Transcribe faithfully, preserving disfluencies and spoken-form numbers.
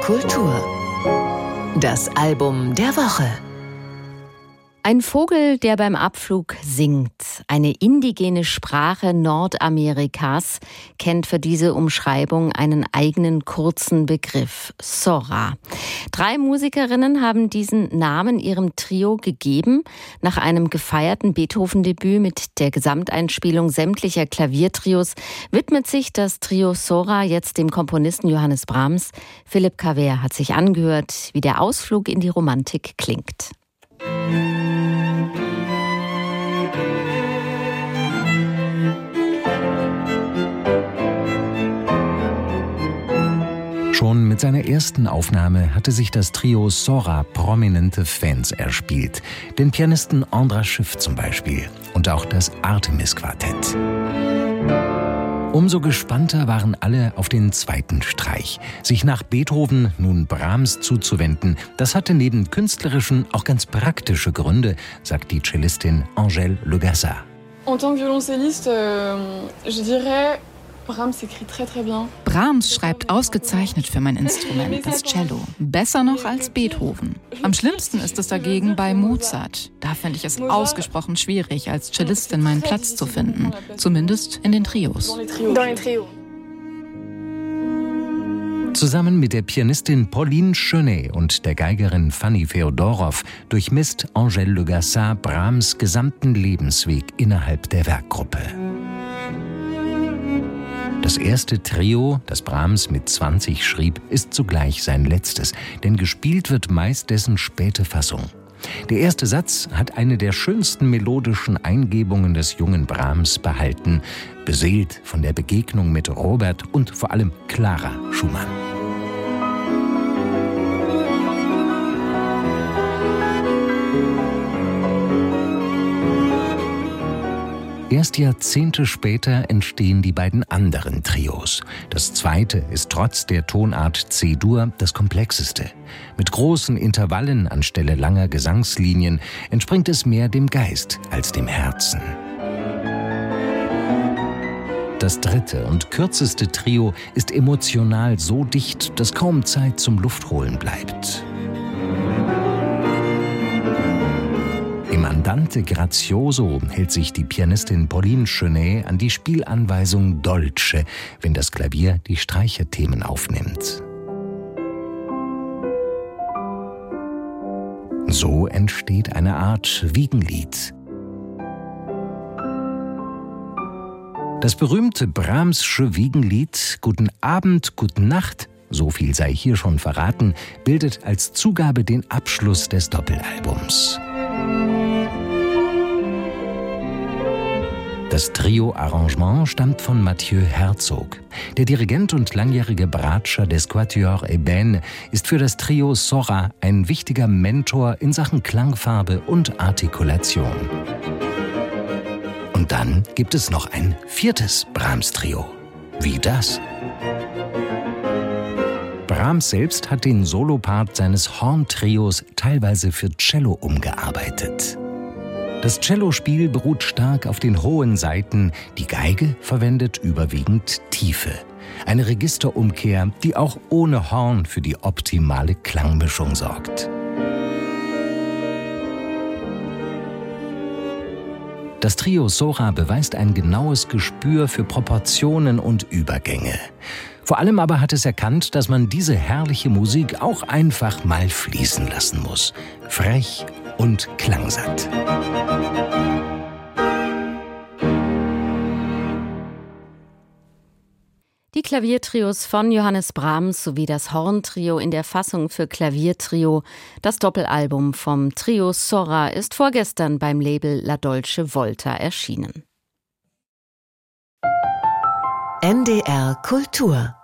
Kultur. Das Album der Woche. Ein Vogel, der beim Abflug singt. Eine indigene Sprache Nordamerikas kennt für diese Umschreibung einen eigenen kurzen Begriff: Sora. Drei Musikerinnen haben diesen Namen ihrem Trio gegeben. Nach einem gefeierten Beethoven-Debüt mit der Gesamteinspielung sämtlicher Klaviertrios widmet sich das Trio Sora jetzt dem Komponisten Johannes Brahms. Philipp Cavert hat sich angehört, wie der Ausflug in die Romantik klingt. Schon mit seiner ersten Aufnahme hatte sich das Trio Sora prominente Fans erspielt. Den Pianisten Andras Schiff zum Beispiel und auch das Artemis-Quartett. Umso gespannter waren alle auf den zweiten Streich. Sich nach Beethoven nun Brahms zuzuwenden, das hatte neben künstlerischen auch ganz praktische Gründe, sagt die Cellistin Angèle Le Gassat. En tant que violoncelliste, euh, je dirais, Brahms écrit très très bien. Brahms schreibt ausgezeichnet für mein Instrument, das Cello. Besser noch als Beethoven. Am schlimmsten ist es dagegen bei Mozart. Da finde ich es ausgesprochen schwierig, als Cellistin meinen Platz zu finden. Zumindest in den Trios. Zusammen mit der Pianistin Pauline Chenet und der Geigerin Fanny Feodorow durchmisst Angèle Le Gassat Brahms gesamten Lebensweg innerhalb der Werkgruppe. Das erste Trio, das Brahms mit zwanzig schrieb, ist zugleich sein letztes, denn gespielt wird meist dessen späte Fassung. Der erste Satz hat eine der schönsten melodischen Eingebungen des jungen Brahms behalten, beseelt von der Begegnung mit Robert und vor allem Clara Schumann. Erst Jahrzehnte später entstehen die beiden anderen Trios. Das zweite ist trotz der Tonart C-Dur das komplexeste. Mit großen Intervallen anstelle langer Gesangslinien entspringt es mehr dem Geist als dem Herzen. Das dritte und kürzeste Trio ist emotional so dicht, dass kaum Zeit zum Luftholen bleibt. Im Andante Grazioso hält sich die Pianistin Pauline Chenet an die Spielanweisung Dolce, wenn das Klavier die Streicherthemen aufnimmt. So entsteht eine Art Wiegenlied. Das berühmte Brahmsche Wiegenlied Guten Abend, Gute Nacht, so viel sei hier schon verraten, bildet als Zugabe den Abschluss des Doppelalbums. Das Trio-Arrangement stammt von Mathieu Herzog. Der Dirigent und langjährige Bratscher des Quatuor Ébène ist für das Trio Sora ein wichtiger Mentor in Sachen Klangfarbe und Artikulation. Und dann gibt es noch ein viertes Brahms-Trio. Wie das? Brahms selbst hat den Solopart seines Horn-Trios teilweise für Cello umgearbeitet. Das Cellospiel beruht stark auf den hohen Saiten, die Geige verwendet überwiegend Tiefe. Eine Registerumkehr, die auch ohne Horn für die optimale Klangmischung sorgt. Das Trio Sora beweist ein genaues Gespür für Proportionen und Übergänge. Vor allem aber hat es erkannt, dass man diese herrliche Musik auch einfach mal fließen lassen muss. Frech und klangsatt. Die Klaviertrios von Johannes Brahms sowie das Horntrio in der Fassung für Klaviertrio. Das Doppelalbum vom Trio Sora ist vorgestern beim Label La Dolce Volta erschienen. N D R Kultur